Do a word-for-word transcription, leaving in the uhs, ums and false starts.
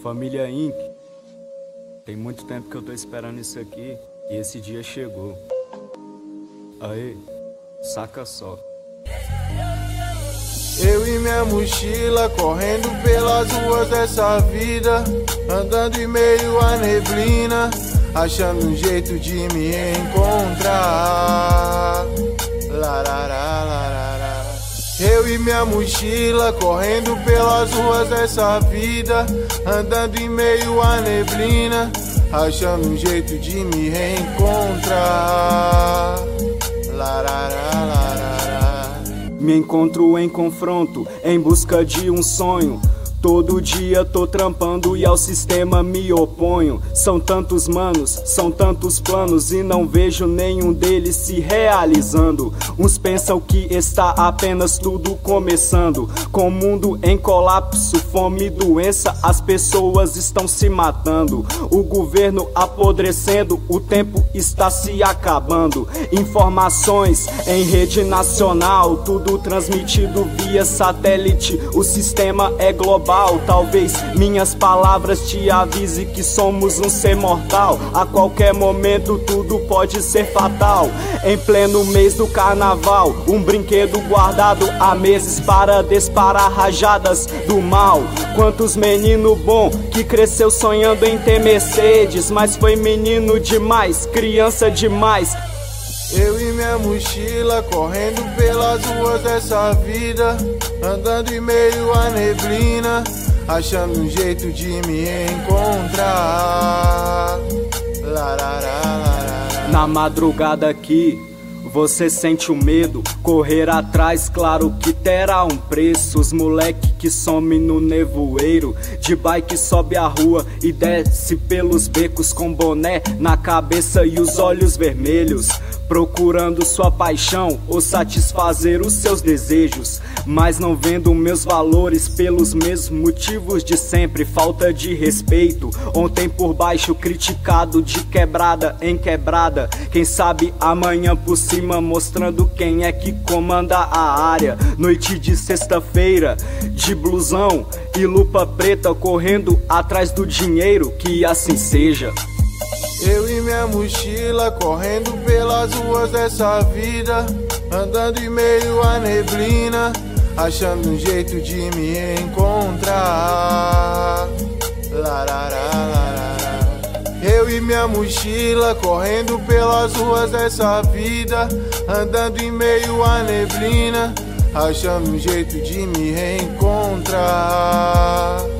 Família Inc. Tem muito tempo que eu tô esperando isso aqui e esse dia chegou. Aê, saca só. Eu e minha mochila correndo pelas ruas dessa vida, andando em meio à neblina, achando um jeito de me encontrar. Larará, larará. Eu e minha mochila correndo pelas ruas dessa vida, andando em meio à neblina, achando um jeito de me reencontrar. Larará, larará. Me encontro em confronto, em busca de um sonho. Todo dia tô trampando e ao sistema me oponho. São tantos manos, são tantos planos e não vejo nenhum deles se realizando. Uns pensam que está apenas tudo começando. Com o mundo em colapso, fome e doença, as pessoas estão se matando. O governo apodrecendo, o tempo está se acabando. Informações em rede nacional, tudo transmitido via satélite. O sistema é global. Talvez minhas palavras te avise que somos um ser mortal. A qualquer momento tudo pode ser fatal. Em pleno mês do carnaval, um brinquedo guardado há meses para disparar rajadas do mal. Quantos menino bom que cresceu sonhando em ter Mercedes, mas foi menino demais, criança demais. Eu e minha mochila correndo pelas ruas dessa vida, andando em meio à neblina, achando um jeito de me encontrar. Larará, larará. Na madrugada aqui, você sente o medo, correr atrás, claro que terá um preço. Os moleque que some no nevoeiro, de bike sobe a rua e desce pelos becos, com boné na cabeça e os olhos vermelhos, procurando sua paixão ou satisfazer os seus desejos, mas não vendo meus valores pelos mesmos motivos de sempre. Falta de respeito, ontem por baixo criticado, de quebrada em quebrada, quem sabe amanhã por cima, mostrando quem é que comanda a área. Noite de sexta-feira, de blusão e lupa preta, correndo atrás do dinheiro, que assim seja. Eu e minha mochila correndo pelas ruas dessa vida, andando em meio à neblina, achando um jeito de me encontrar. Larará, larará. Eu e minha mochila correndo pelas ruas dessa vida, andando em meio à neblina, achando um jeito de me reencontrar.